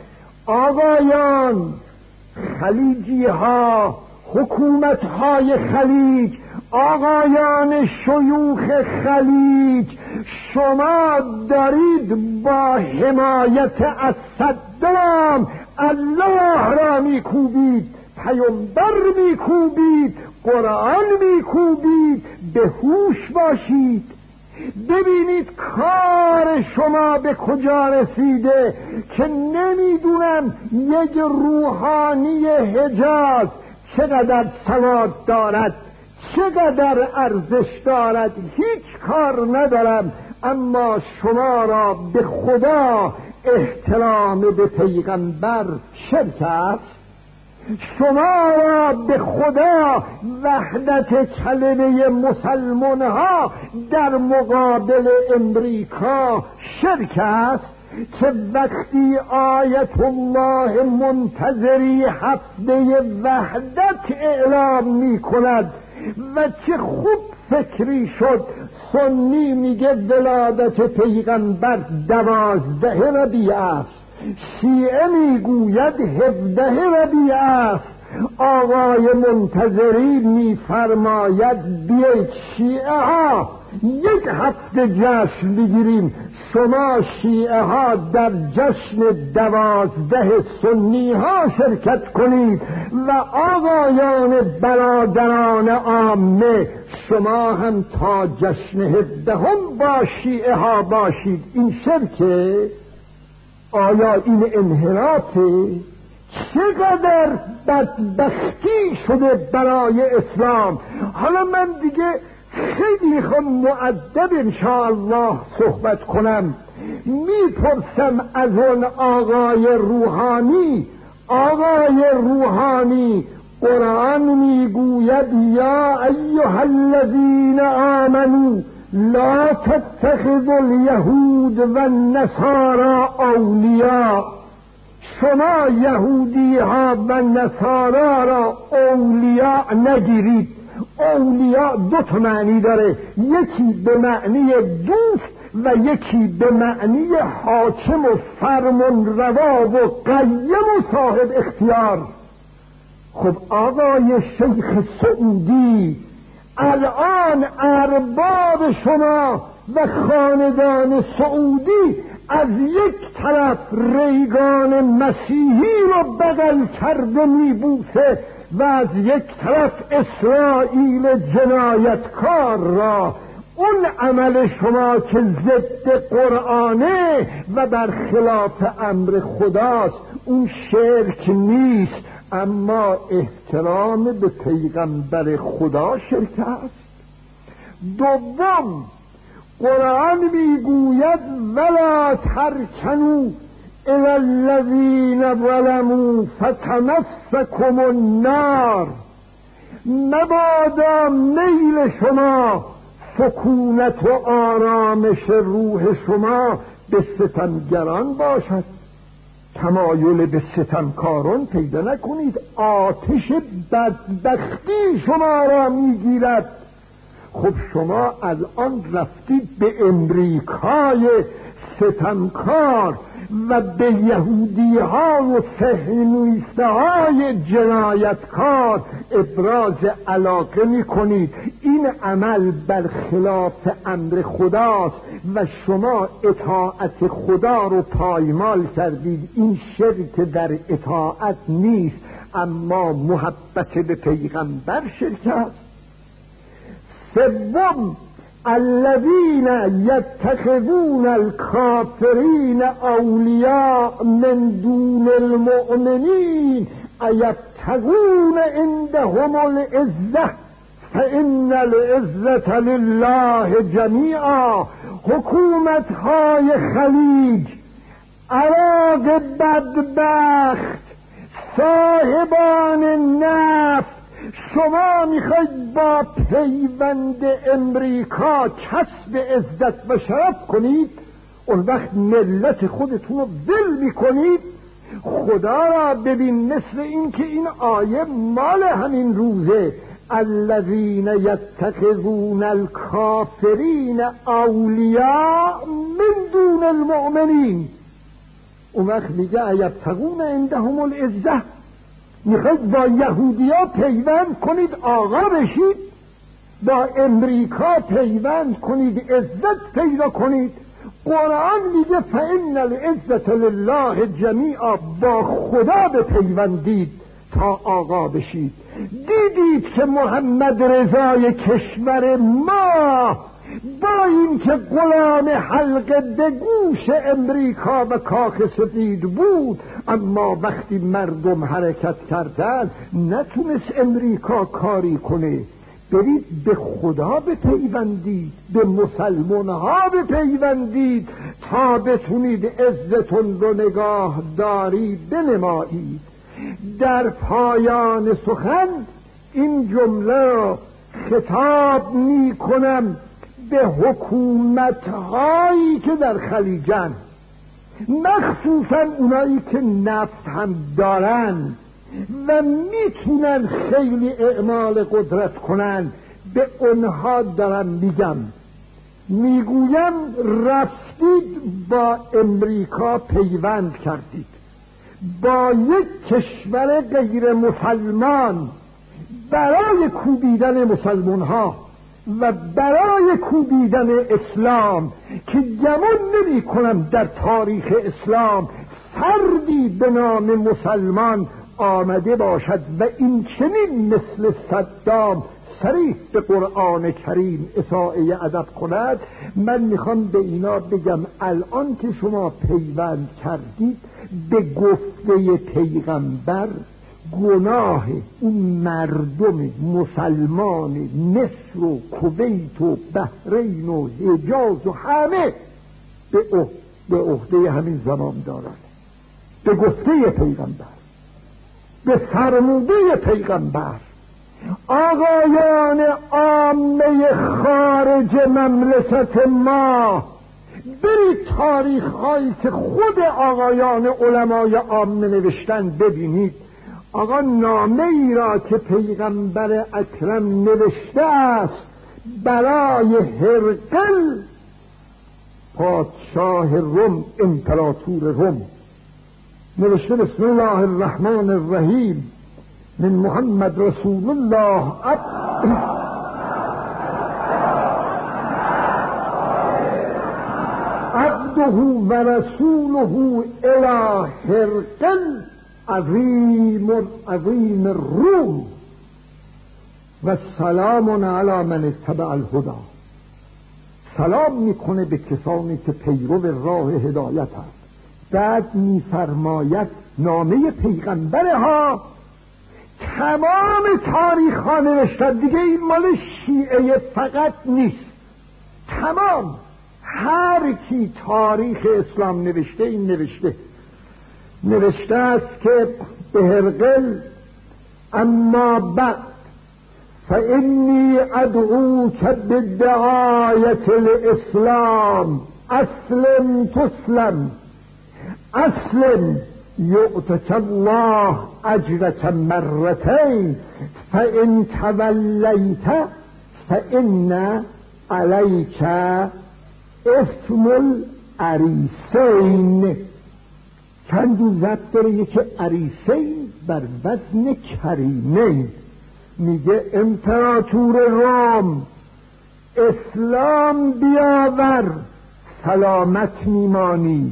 آقایان خلیجی ها، حکومت های خلیج، آقایان شیوخ خلیج، شما دارید با حمایت از صدام الله را میکوبید، پیامبر میکوبید، قرآن میکوبید. به هوش باشید، ببینید کار شما به کجا رسیده که نمیدونم یک روحانی حجاز چقدر سواد دارد، چقدر ارزش دارد، هیچ کار ندارم، اما شما را به خدا احترام به پیغمبر شرک است. شما را به خدا وحدت کلمه مسلمان ها در مقابل امریکا شرک است که وقتی آیت الله منتظری هفته وحدت اعلام می کند و چه خوب فکری شد، سنی میگه ولادت پیغمبر 12 ربیع است، شیعه میگوید 17 ربیع است. آقای منتظری میفرماید بیایید شیعه ها یک هفته جشن بگیریم، شما شیعه ها در جشن 12 سنی ها شرکت کنید و آقایان برادران عامه شما هم تا جشن 17 با شیعه ها باشید. این شرکه؟ آیا این انحرافه؟ چقدر بدبختی شده برای اسلام. حالا من دیگه خیلی میخوام مؤدب انشاءالله صحبت کنم. میپرسم از اون آقای روحانی، قرآن میگوید یا ایها الذین آمنوا لا تتخذوا اليهود والنصارى اولیاء. شما یهودی ها و نصارا را اولیاء نگیرید. اولیاء دو تا معنی داره، یکی به معنی دوست و یکی به معنی حاکم و فرمان روا و قیم و صاحب اختیار. خب آقای شیخ سعودی، الان ارباب شما و خاندان سعودی از یک طرف ریگان مسیحی رو بغل کرده میبوسه و از یک طرف اسرائیل جنایتکار را. اون عمل شما که ضد قرآنه و برخلاف امر خداست، اون شرک نیست، اما احترام به پیغمبر خدا شرک است. دوم، قرآن میگوید ولا ترکنوا الی الذین ظلموا فتمسکم النار. مبادا میل شما، سکونت و آرامش روح شما به ستمگران باشد، تمایل به ستمکاران پیدا نکنید، آتش بدبختی شما را میگیرد. خب شما الان رفتید به امریکای ستمکار و به یهودی ها و صهیونیست های جنایتکار ابراز علاقه می کنید. این عمل برخلاف امر خداست و شما اطاعت خدا رو پایمال کردید. این شرک در اطاعت نیست، اما محبت به پیغمبر شرک است. سوم، الذين يتخذون الكافرين أولياء من دون المؤمنين أيبتغون عندهم العزة فإن العزة لله جميعا. حکومت‌های خلیج، عراق بدبخت، صاحبان نفت، شما میخواید با پیوند امریکا کسب عزت و شرف کنید، اون وقت ملت خودتون رو ول میکنید. خدا را ببین، مثل این که این آیه مال همین روزه، الذین یتخذون الکافرین اولیاء من دون المؤمنین. اون وقت میگه یبتغون عندهم العزة، میخواید با یهودیا پیوند کنید آقا بشید، با امریکا پیوند کنید عزت پیدا کنید. قرآن میگه فإن العزة لله جمیعا، با خدا بپیوندید تا آقا بشید. دیدید که محمد رضای کشور ما با این که غلام حلقه به گوش امریکا و کاخ سفید بود، اما وقتی مردم حرکت کردن نتونست امریکا کاری کنه. برید به خدا بپیوندید، به مسلمان ها بپیوندید تا بتونید عزتون رو نگاهداری بنمایید. در پایان سخن این جمله را خطاب می کنم به حکومت هایی که در خلیجن، مخصوصا اونایی که نفت هم دارن و میتونن خیلی اعمال قدرت کنن. به اونها دارم میگویم رفتید با امریکا پیوند کردید، با یک کشور غیر مسلمان برای کوبیدن مسلمان ها و برای کوبیدن اسلام که گمان نمی کنم در تاریخ اسلام فردی به نام مسلمان آمده باشد و این چنین مثل صدام صریح به قرآن کریم اساءه ادب کند. من میخوام به اینا بگم الان که شما پیوند کردید به گفته پیغمبر، گناه اون مردم مسلمان مصر و کویت و بحرین و حجاز و همه به عهده همین زمان دارد. به گفته پیغمبر، به فرموده پیغمبر. آقایان عامه خارج مملکت ما برید تاریخ هایی که خود آقایان علمای عامه نوشتن ببینید. آقا نامه ای را که پیغمبر اکرم نوشته است برای هرقل پادشاه روم، امپراتور روم، نوشته بسم الله الرحمن الرحیم من محمد رسول الله عبده و رسوله الی هرقل عظیم الروم و سلام علی من اتبع الهدی. سلام میکنه به کسانی که پیرو راه هدایت هست. بعد میفرماید نامه پیغمبرها تمام تاریخ ها نوشتن دیگه، این مال شیعه فقط نیست، تمام هر کی تاریخ اسلام نوشته این نوشته است که به هرقل اما بعد فإني أدعوك بالدعاية الإسلام أسلم تسلم أسلم يؤتك الله أجرك مرتين فإن توليت فإن عليك اسم العریسین. چند وقت داره، یکی عریسین بر وزن کریمین. میگه امپراتور روم اسلام بیاور سلامت میمانی،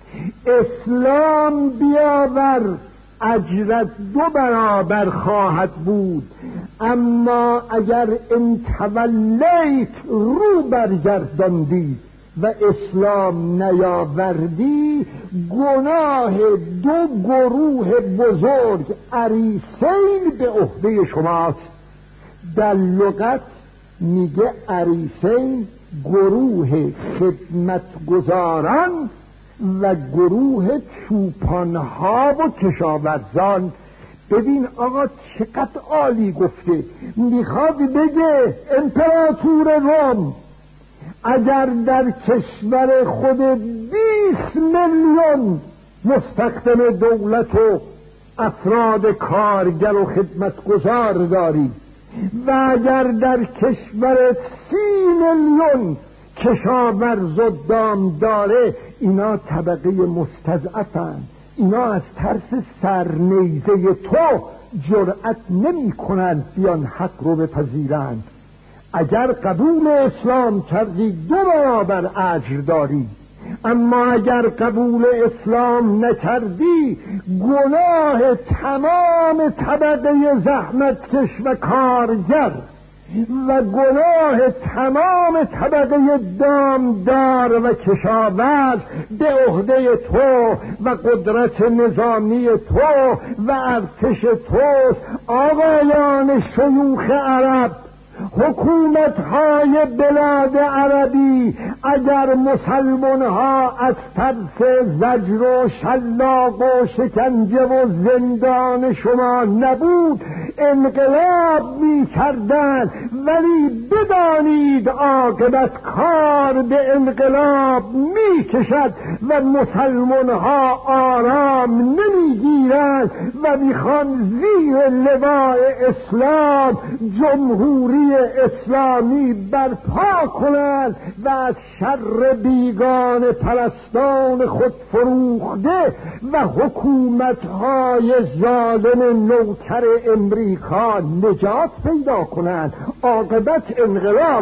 اسلام بیاور اجرت 2 برابر خواهد بود، اما اگر انتولیت رو برگرداندی و اسلام نیاوردی گناه 2 گروه بزرگ عریسین به عهده شماست. در لغت میگه عریسین گروه خدمتگزاران و گروه چوپانها و کشاورزان. ببین آقا چقدر عالی گفته. میخواد بگه امپراتور روم اگر در کشور خود 20 میلیون مستخدم دولت و افراد کارگر و خدمتگزار داری و اگر در کشور 30 میلیون کشاورز و دامداره، اینا طبقه مستضعفن، اینا از ترس سرنیزه تو جرأت نمی کنند بیان حق رو بپذیرند. اگر قبول اسلام کردی 2 برابر اجر داری، اما اگر قبول اسلام نکردی گناه تمام طبقه زحمتکش و کارگر و گناه تمام طبقه دامدار و کشاورز به عهده تو و قدرت نظامی تو و ارتش توست. آقایان شیوخ عرب، حکومت‌های بلاد عربی، اگر مسلمان‌ها از ترس زجر و شلاق و شکنجه و زندان شما نبود انقلاب می‌کردند، ولی بدانید عاقبت کار به انقلاب می‌کشد و مسلمان‌ها آرام نمی‌گیرند و می‌خوان زیر لواء اسلام جمهوری اسلامی برپا کنند و از شر بیگانه پرستان خود فروخته و حکومت‌های ظالم نوکر امریکا نجات پیدا کنند. عاقبت انقلاب.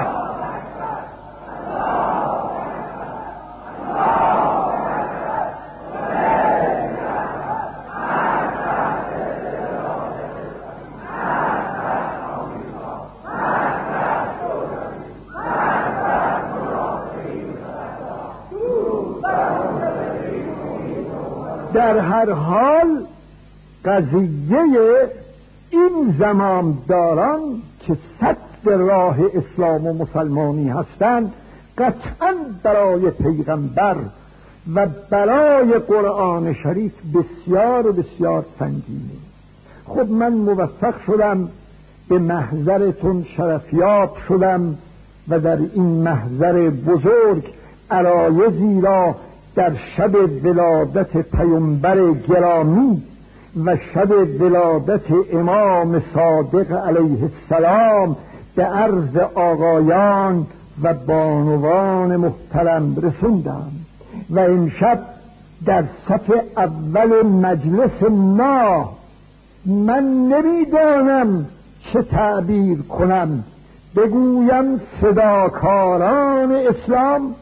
در هر حال قضیه این زمامداران که صد راه اسلام و مسلمانی هستند قطعا برای پیغمبر و برای قرآن شریف بسیار بسیار سنگینه. خب من موفق شدم به محضرتون شرفیاب شدم و در این محضر بزرگ عرایضی را در شب ولادت پیامبر گرامی و شب ولادت امام صادق علیه السلام به عرض آقایان و بانوان محترم رسوندم و امشب در صف اول مجلس ما من نمیدانم چه تعبیر کنم، بگویم فداکاران اسلام،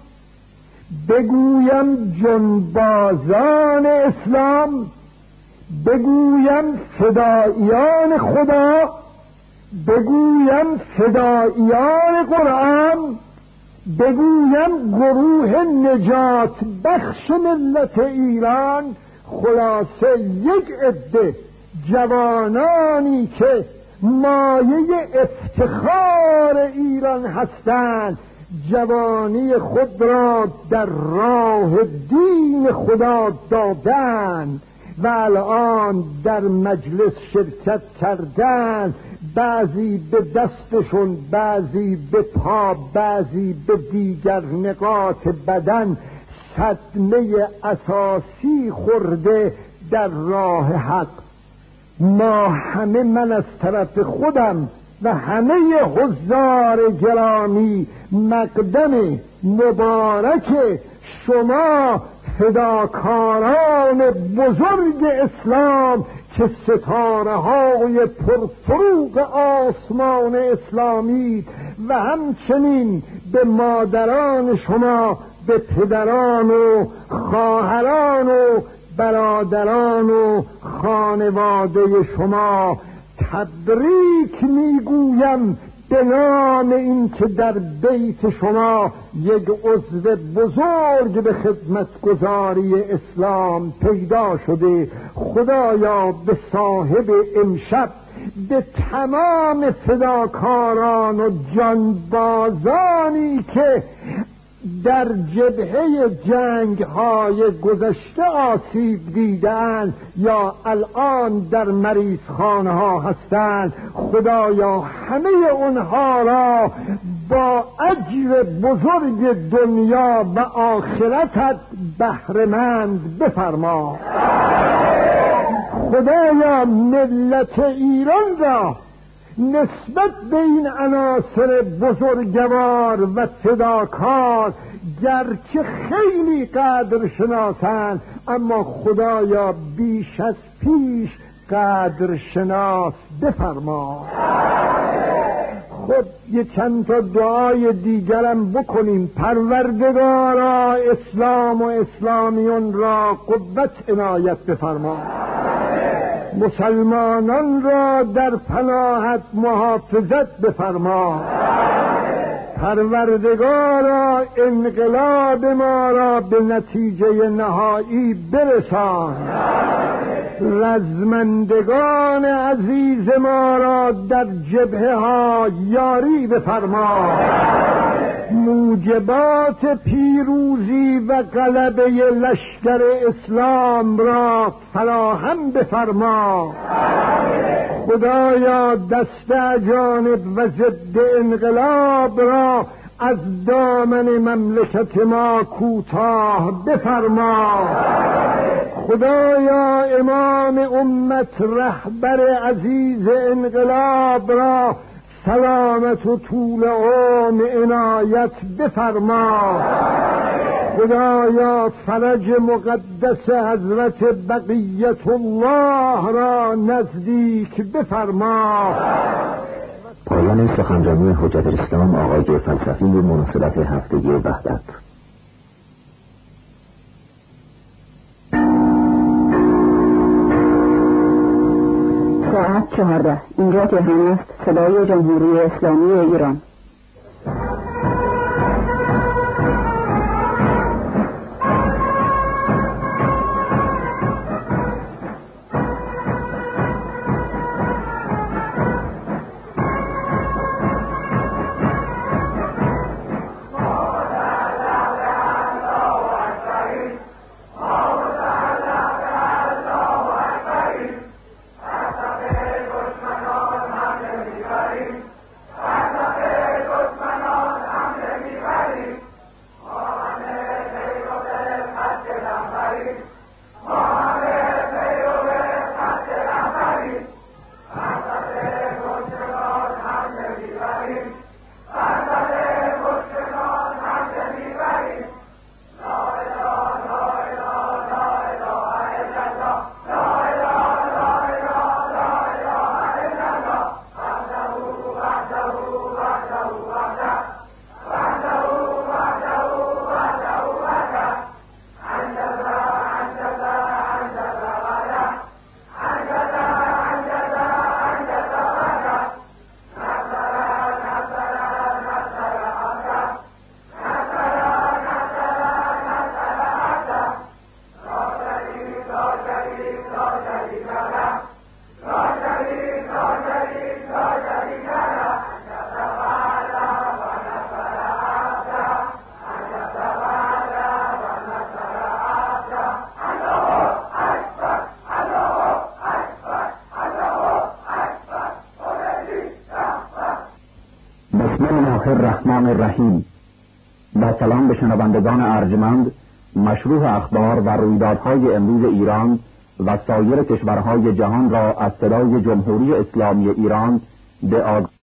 بگویم جنبازان اسلام، بگویم فداییان خدا، بگویم فداییان قرآن، بگویم گروه نجات بخش ملت ایران. خلاصه یک عده جوانانی که مایه افتخار ایران هستند جوانی خود را در راه دین خدا دادند و الان در مجلس شرکت کردند، بعضی به دستشون، بعضی به پا، بعضی به دیگر نقاط بدن صدمه اساسی خورده در راه حق. ما همه، من از طرف خودم و همه حضار گرامی، مقدم مبارک شما فداکاران بزرگ اسلام که ستاره های پرفروغ آسمان اسلامی و همچنین به مادران شما، به پدران و خواهران و برادران و خانواده شما تبریک میگویم به نام این که در بیت شما یک عضو بزرگ به خدمتگزاری اسلام پیدا شده. خدایا به صاحب امشب، به تمام فداکاران و جانبازانی که در جبهه جنگ‌های گذشته آسیب دیدند یا الان در مریضخانه ها هستند، خدایا همه اونها را با اجر بزرگ دنیا و آخرتت بهره‌مند بفرما. خدایا ملت ایران را نسبت به این عناصر بزرگوار و فداکار گرچه خیلی قدر شناسند، اما خدایا بیش از پیش قدر شناس بفرما. خب یه چند تا دعای دیگرم بکنیم. پروردگارا اسلام و اسلامیون را قوت عنایت بفرما، مسلمانان را در پناهت محافظت بفرما. پروردگارا انقلاب ما را به نتیجه نهایی برسان. رزمندگان عزیز ما را در جبهه ها یاری بفرما. موجبات پیروزی و غلبه لشکر اسلام را فراهم بفرما. خدایا دست اجانب و ضد انقلاب را از دامن مملکت ما کوتاه بفرما. خدایا امام امت رهبر عزیز انقلاب را سلامت و طول عمر عنایت بفرما. خدایا فرج مقدس حضرت بقیت الله را نزدیک بفرما.
پایان سخنرانی حجت الاسلام آقای فلسفی مناسبت هفتگی وحدت.
ساعت 14. اینجا تهران است، صدای جمهوری اسلامی ایران.
الله الرحمن الرحیم. با سلام به شنوندگان ارجمند، مشروح اخبار و رویدادهای امروز ایران و سایر کشورهای جهان را از صدای جمهوری اسلامی ایران به